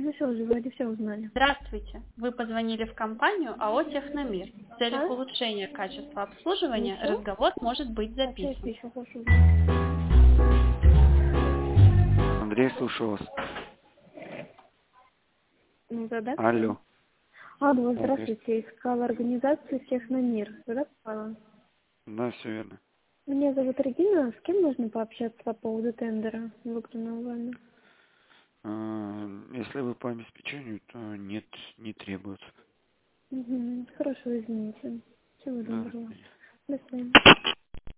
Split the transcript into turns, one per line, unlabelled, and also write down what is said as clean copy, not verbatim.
Ну все, уже вроде все узнали.
Здравствуйте. Вы позвонили в компанию АО «Техномир». В целях
А?
улучшения качества обслуживания
Еще?
разговор может быть
Опять
записан.
еще хочу.
Андрей, слушаю вас.
Ну, да?
Алло.
Алло,
Да,
здравствуйте. Искала организацию «Техномир». Куда попала?
да, все верно.
Меня зовут Регина. С кем можно пообщаться по поводу тендера, выигранного вами?
Если вы по обеспечению, то нет, не требуется.
Угу. Хорошо, извините. Всего
Да,
доброго.
конечно.
До свидания.